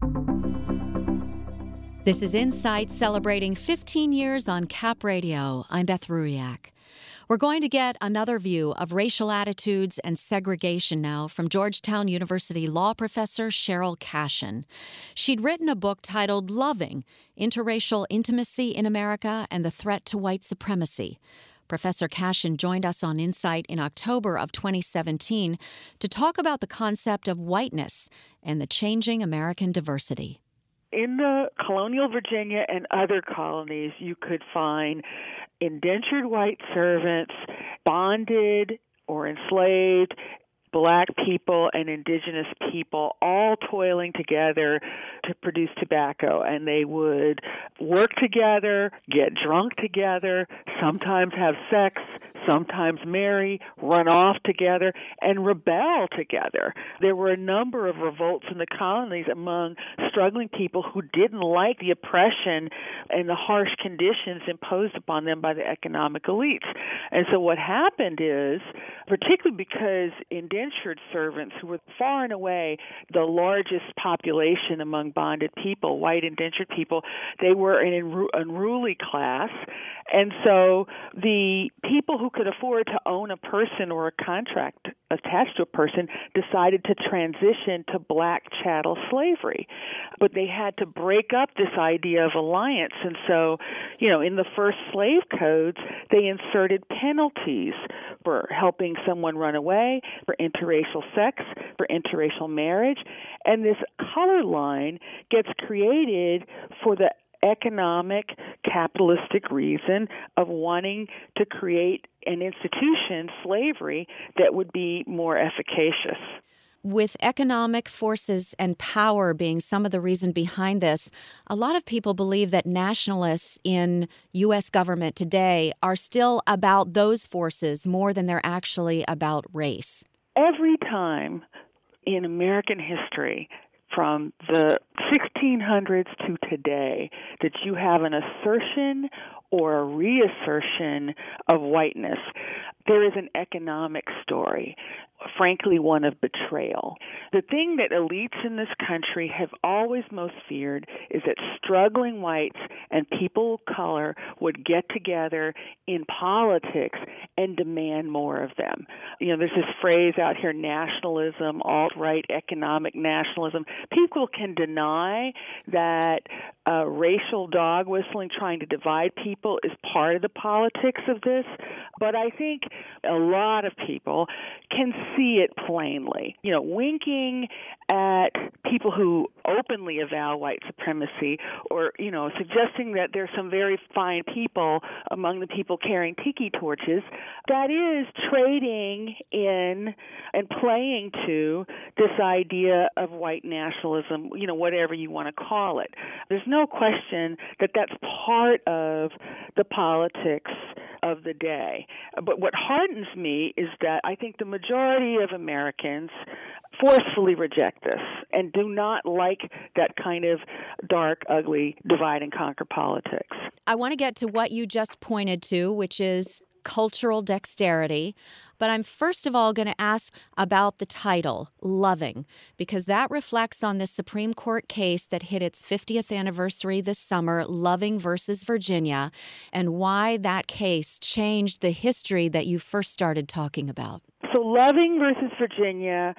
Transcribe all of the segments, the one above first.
This is Insight, celebrating 15 years on Cap Radio. I'm Beth Ruiak. We're going to get another view of racial attitudes and segregation now from Georgetown University law professor Cheryl Cashin. She'd written a book titled Loving: Interracial Intimacy in America and the Threat to White Supremacy. Professor Cashin joined us on Insight in October of 2017 to talk about the concept of whiteness and the changing American diversity. In the colonial Virginia and other colonies, you could find indentured white servants, bonded or enslaved Black people and indigenous people all toiling together to produce tobacco. And they would work together, get drunk together, sometimes have sex, sometimes marry, run off together, and rebel together. There were a number of revolts in the colonies among struggling people who didn't like the oppression and the harsh conditions imposed upon them by the economic elites. And so what happened is, particularly because indentured servants, who were far and away the largest population among bonded people, white indentured people, they were an unruly class. And so the people who could afford to own a person or a contract attached to a person decided to transition to black chattel slavery. But they had to break up this idea of alliance. And so, in the first slave codes, they inserted penalties for helping someone run away, for interracial sex, for interracial marriage. And this color line gets created for the economic, capitalistic reason of wanting to create an institution, slavery, that would be more efficacious. With economic forces and power being some of the reason behind this, a lot of people believe that nationalists in U.S. government today are still about those forces more than they're actually about race. Every time in American history, from the 1600s to today, that you have an assertion or a reassertion of whiteness, there is an economic story, frankly, one of betrayal. The thing that elites in this country have always most feared is that struggling whites and people of color would get together in politics and demand more of them. There's this phrase out here, nationalism, alt-right economic nationalism. People can deny that racial dog whistling, trying to divide people, is part of the politics of this, but I think a lot of people can see it plainly. Winking at people who openly avow white supremacy, or, suggesting that there's some very fine people among the people carrying tiki torches, that is trading in and playing to this idea of white nationalism, whatever you want to call it. There's no question that that's part of the politics of the day. But what hardens me is that I think the majority of Americans forcefully reject this and do not like that kind of dark, ugly, divide and conquer politics. I want to get to what you just pointed to, which is cultural dexterity. But I'm first of all going to ask about the title, Loving, because that reflects on this Supreme Court case that hit its 50th anniversary this summer, Loving versus Virginia, and why that case changed the history that you first started talking about. So Loving versus Virginia,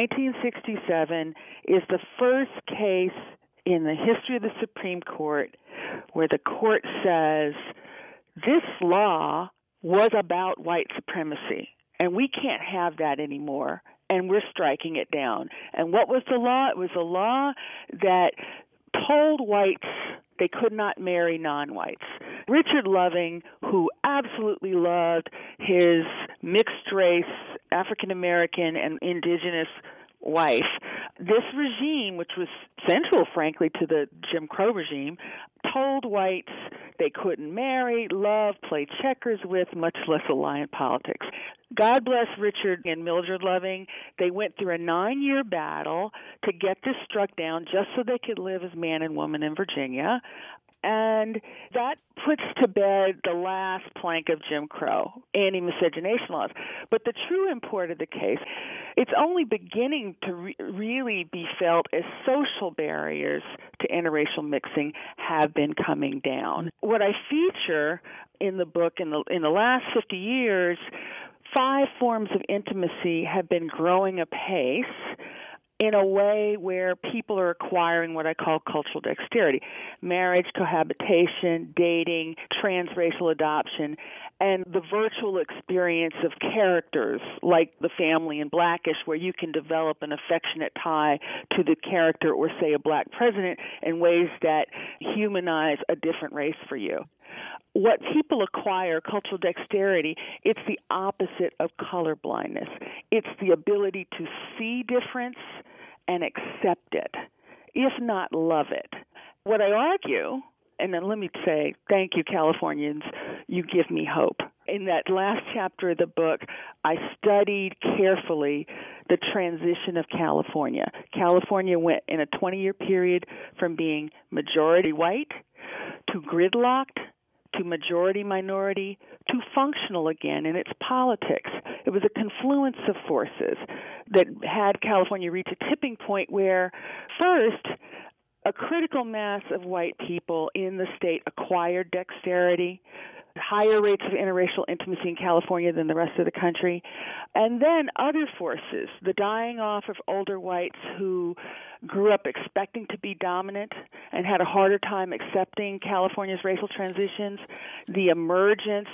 1967, is the first case in the history of the Supreme Court where the court says this law was about white supremacy, and we can't have that anymore, and we're striking it down. And what was the law? It was a law that told whites they could not marry non-whites. Richard Loving, who absolutely loved his mixed-race African-American and indigenous wife, this regime, which was central, frankly, to the Jim Crow regime, told whites they couldn't marry, love, play checkers with, much less ally in politics. God bless Richard and Mildred Loving. They went through a 9-year battle to get this struck down just so they could live as man and woman in Virginia. And that puts to bed the last plank of Jim Crow, anti-miscegenation laws. But the true import of the case, it's only beginning to really be felt as social barriers to interracial mixing have been coming down. What I feature in the book, in the last 50 years, 5 forms of intimacy have been growing apace in a way where people are acquiring what I call cultural dexterity: marriage, cohabitation, dating, transracial adoption, and the virtual experience of characters like the family in Blackish, where you can develop an affectionate tie to the character or, say, a black president in ways that humanize a different race for you. What people acquire, cultural dexterity, it's the opposite of colorblindness. It's the ability to see difference and accept it, if not love it. What I argue, and then let me say, thank you, Californians, you give me hope. In that last chapter of the book, I studied carefully the transition of California. California went in a 20-year period from being majority white to gridlocked to majority minority to functional again in its politics. It was a confluence of forces that had California reach a tipping point where, first, a critical mass of white people in the state acquired dexterity, higher rates of interracial intimacy in California than the rest of the country, and then other forces, the dying off of older whites who grew up expecting to be dominant and had a harder time accepting California's racial transitions, the emergence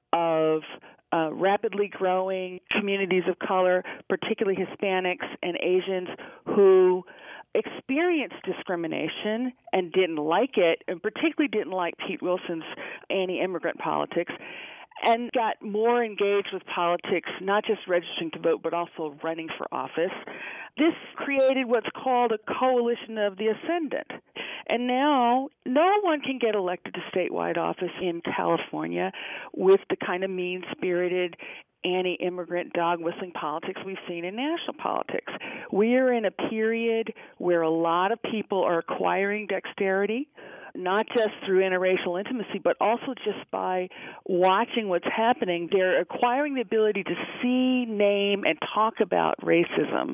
of rapidly growing communities of color, particularly Hispanics and Asians, who experienced discrimination and didn't like it, and particularly didn't like Pete Wilson's anti-immigrant politics, and got more engaged with politics, not just registering to vote, but also running for office. This created what's called a coalition of the ascendant. And now no one can get elected to statewide office in California with the kind of mean-spirited anti-immigrant dog-whistling politics we've seen in national politics. We are in a period where a lot of people are acquiring dexterity, not just through interracial intimacy, but also just by watching what's happening. They're acquiring the ability to see, name, and talk about racism.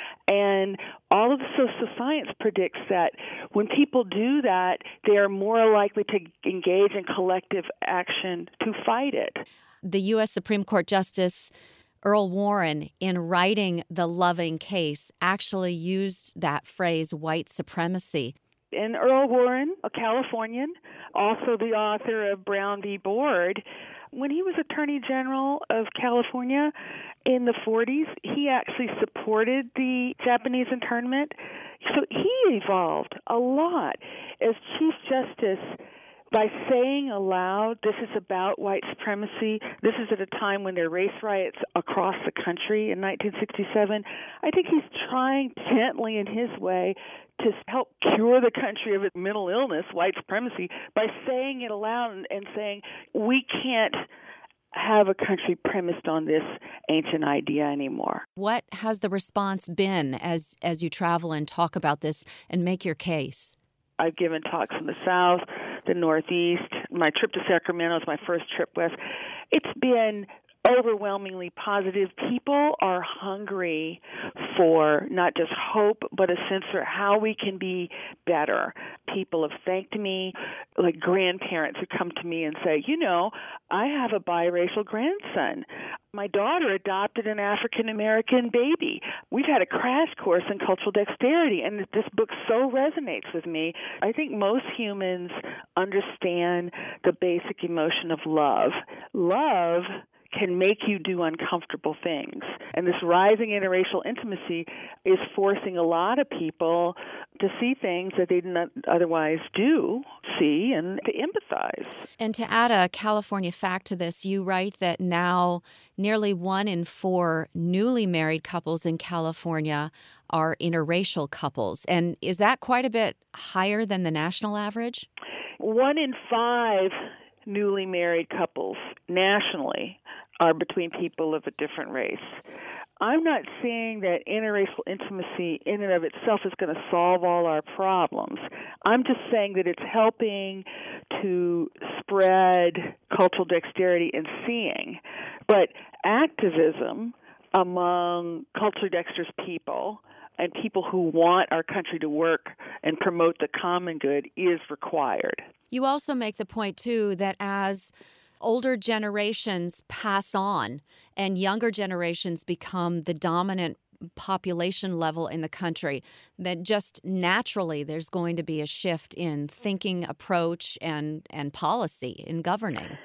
And all of the social science predicts that when people do that, they are more likely to engage in collective action to fight it. The U.S. Supreme Court Justice Earl Warren, in writing The Loving Case, actually used that phrase, white supremacy. And Earl Warren, a Californian, also the author of Brown v. Board, when he was Attorney General of California in the 40s, he actually supported the Japanese internment. So he evolved a lot as Chief Justice by saying aloud, this is about white supremacy. This is at a time when there are race riots across the country in 1967. I think he's trying gently in his way to help cure the country of its mental illness, white supremacy, by saying it aloud and saying, we can't have a country premised on this ancient idea anymore. What has the response been as you travel and talk about this and make your case? I've given talks in the South, the Northeast. My trip to Sacramento is my first trip west. It's been overwhelmingly positive. People are hungry for not just hope, but a sense for how we can be better. People have thanked me, like grandparents who come to me and say, you know, I have a biracial grandson. My daughter adopted an African-American baby. We've had a crash course in cultural dexterity, and this book so resonates with me. I think most humans understand the basic emotion of love. Love can make you do uncomfortable things. And this rising interracial intimacy is forcing a lot of people to see things that they didn't otherwise see and to empathize. And to add a California fact to this, you write that now nearly 1 in 4 newly married couples in California are interracial couples. And is that quite a bit higher than the national average? 1 in 5 newly married couples nationally are between people of a different race. I'm not saying that interracial intimacy in and of itself is going to solve all our problems. I'm just saying that it's helping to spread cultural dexterity in seeing. But activism among culturally dexterous people and people who want our country to work and promote the common good is required. You also make the point, too, that as older generations pass on and younger generations become the dominant population level in the country, that just naturally there's going to be a shift in thinking, approach, and policy in governing.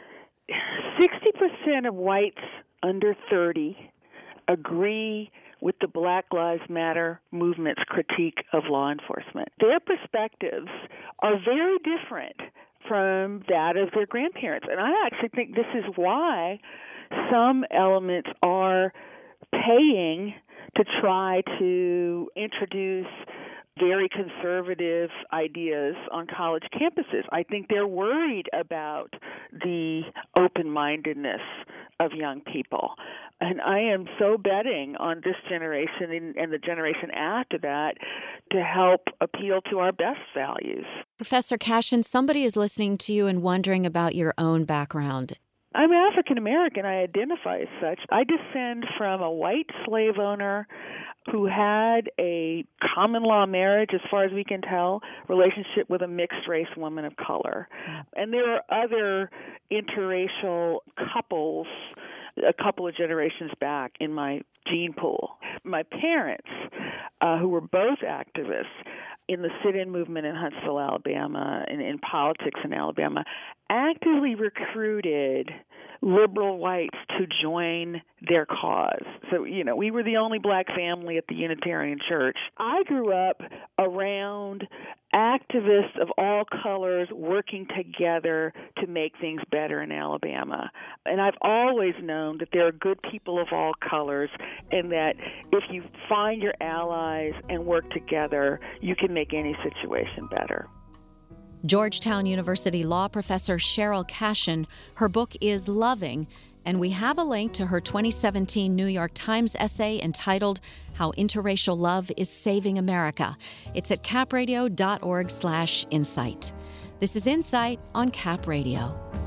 60% of whites under 30 agree with the Black Lives Matter movement's critique of law enforcement. Their perspectives are very different from that of their grandparents. And I actually think this is why some elements are paying to try to introduce very conservative ideas on college campuses. I think they're worried about the open-mindedness of young people. And I am so betting on this generation and the generation after that to help appeal to our best values. Professor Cashin, somebody is listening to you and wondering about your own background. I'm African American. I identify as such. I descend from a white slave owner who had a common law marriage, as far as we can tell, relationship with a mixed race woman of color. And there are other interracial couples a couple of generations back in my gene pool. My parents, who were both activists in the sit-in movement in Huntsville, Alabama, and in politics in Alabama, actively recruited liberal whites to join their cause. So, we were the only black family at the Unitarian Church. I grew up around activists of all colors working together to make things better in Alabama. And I've always known that there are good people of all colors, and that if you find your allies and work together, you can make any situation better. Georgetown University law professor Cheryl Cashin. Her book is Loving, and we have a link to her 2017 New York Times essay entitled How Interracial Love is Saving America. It's at capradio.org/insight. This is Insight on Cap Radio.